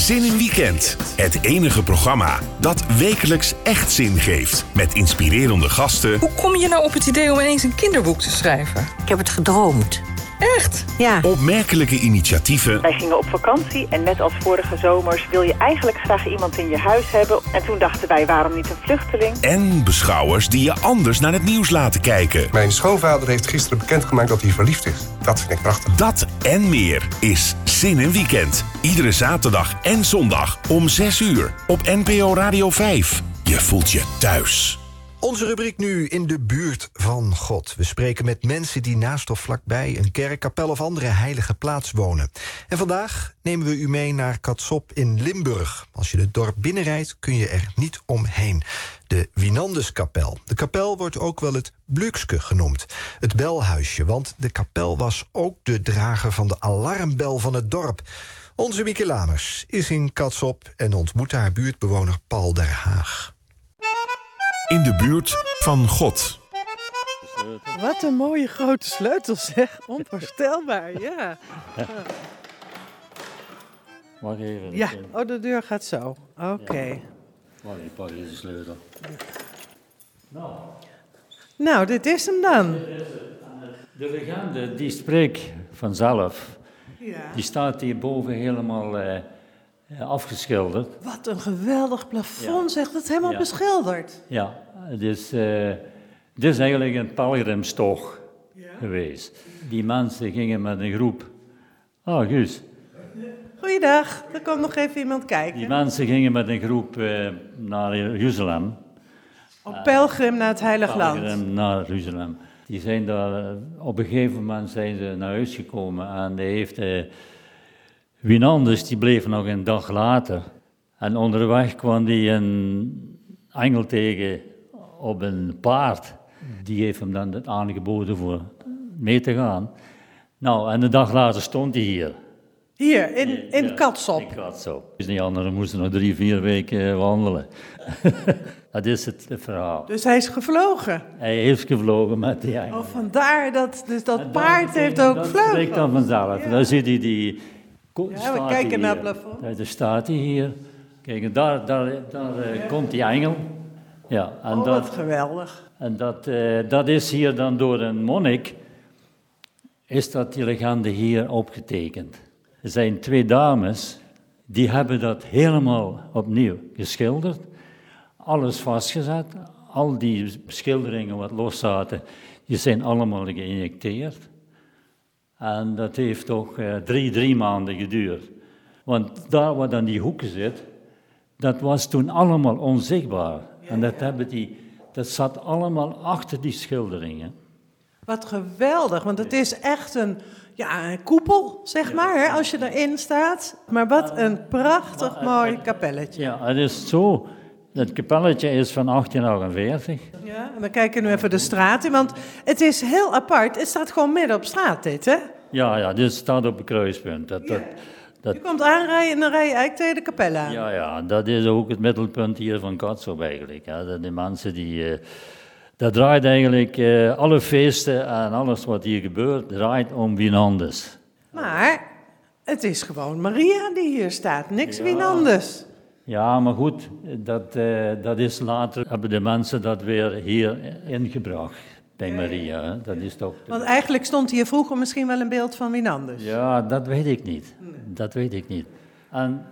Zin in Weekend. Het enige programma dat wekelijks echt zin geeft. Met inspirerende gasten. Hoe kom je nou op het idee om ineens een kinderboek te schrijven? Ik heb het gedroomd. Echt? Ja. Opmerkelijke initiatieven. Wij gingen op vakantie en net als vorige zomers wil je eigenlijk graag iemand in je huis hebben. En toen dachten wij, waarom niet een vluchteling? En beschouwers die je anders naar het nieuws laten kijken. Mijn schoonvader heeft gisteren bekendgemaakt dat hij verliefd is. Dat vind ik prachtig. Dat en meer is Zin in Weekend. Iedere zaterdag en zondag om 6:00 op NPO Radio 5. Je voelt je thuis. Onze rubriek nu in de buurt van God. We spreken met mensen die naast of vlakbij een kerk, kapel of andere heilige plaats wonen. En vandaag nemen we u mee naar Katsop in Limburg. Als je het dorp binnenrijdt kun je er niet omheen. De Winanduskapel. De kapel wordt ook wel het Blukske genoemd. Het belhuisje, want de kapel was ook de drager van de alarmbel van het dorp. Onze Mieke Lamers is in Katsop en ontmoet haar buurtbewoner Paul der Haag. In de buurt van God. Wat een mooie grote sleutel, zeg. Onvoorstelbaar, ja. Wacht even. Ja, oh, de deur gaat zo. Oké. Wacht, ik pak deze sleutel. Nou, dit is hem dan. De legende die spreekt vanzelf. Ja. Die staat hierboven helemaal afgeschilderd. Wat een geweldig plafond, Ja. zeg. Dat is helemaal Ja. beschilderd. Ja, dus dit is eigenlijk een pelgrimstocht geweest. Die mensen gingen met een groep. Guus. Goeiedag, er komt nog even iemand kijken. Die mensen gingen met een groep naar Jeruzalem. Op pelgrim naar het Heilig Land. Pelgrim naar Jeruzalem. Die zijn daar, op een gegeven moment zijn ze naar huis gekomen en die heeft Winandus, die bleef nog een dag later. En onderweg kwam hij een engel tegen op een paard. Die heeft hem dan aangeboden voor mee te gaan. Nou, en een dag later stond hij hier. Hier, in Katsop. In Katsop. Dus die anderen moesten nog 3-4 weken wandelen. Dat is het verhaal. Dus hij is gevlogen. Hij heeft gevlogen met die engel. Oh, vandaar dat, dus dat paard heeft ook Dat spreekt vleugels. dan vanzelf. Dan ziet hij die... Ja, we kijken naar het plafond. Daar staat hij hier. Kijk, en daar komt die engel. Ja, en Oh, wat geweldig. En dat is hier dan door een monnik, is dat die legende hier opgetekend. Er zijn 2 dames, die hebben dat helemaal opnieuw geschilderd. Alles vastgezet. Al die schilderingen wat los zaten, die zijn allemaal geïnjecteerd. En dat heeft toch 3 maanden geduurd. Want daar waar dan die hoeken zit, dat was toen allemaal onzichtbaar. En dat zat allemaal achter die schilderingen. Wat geweldig, want het is echt een koepel, zeg maar, hè, als je erin staat. Maar wat een prachtig mooi kapelletje. Ja, het is zo. Het kapelletje is van 1848. Ja, en we kijken nu even de straat in, want het is heel apart. Het staat gewoon midden op straat, dit, hè? Ja, dit staat op een kruispunt. Je komt aanrijden en dan rij je eigenlijk tegen de kapel aan. Ja, dat is ook het middelpunt hier van Katsop eigenlijk. Ja. De mensen die... dat draait eigenlijk... alle feesten en alles wat hier gebeurt, draait om Winandus. Maar het is gewoon Maria die hier staat, niks Winandus. Ja, maar goed, dat is later... hebben de mensen dat weer hier ingebracht bij Maria. Hè. Dat is toch... Want eigenlijk stond hier vroeger misschien wel een beeld van Winandus. Ja, dat weet ik niet. Dat weet ik niet. En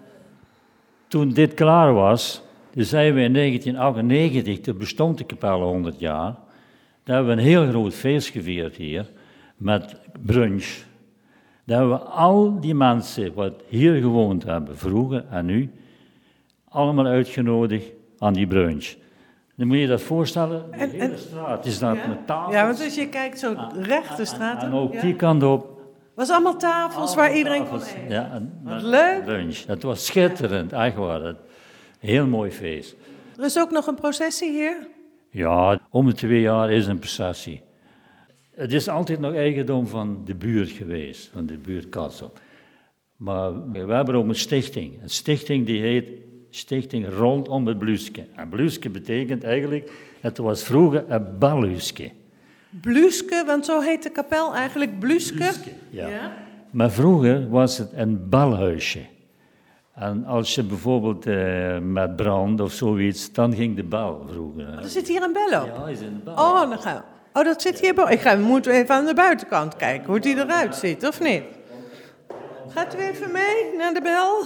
toen dit klaar was, toen zijn we in 1998, toen bestond de kapel 100 jaar, daar hebben we een heel groot feest gevierd hier, met brunch. Daar hebben we al die mensen wat hier gewoond hebben, vroeger en nu, allemaal uitgenodigd aan die brunch. Dan moet je dat voorstellen, de hele straat is dat met tafels. Ja, want als je kijkt zo recht de straat En op. ook die kant op. Was allemaal tafels waar iedereen kon eten. Ja, en Wat leuk. Lunch. Het was schitterend, echt waar. Een heel mooi feest. Er is ook nog een processie hier. Ja, om de 2 jaar is een processie. Het is altijd nog eigendom van de buurt geweest, van de buurt Katsop. Maar we hebben ook een stichting. Een stichting die heet Stichting Rondom het Blukske. En Blukske betekent eigenlijk, het was vroeger een balhuske. Blukske, want zo heet de kapel eigenlijk Blukske. Ja. Maar vroeger was het een balhuisje. En als je bijvoorbeeld met brand of zoiets, dan ging de bel vroeger. Er zit hier een bel op. Ja, is in de bel. Oh, dan gaan we. Oh, dat zit hierboven. We moeten even aan de buitenkant kijken hoe die eruit ziet, of niet? Gaat u even mee naar de bel?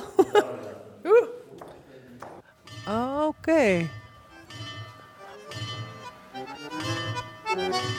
Oké.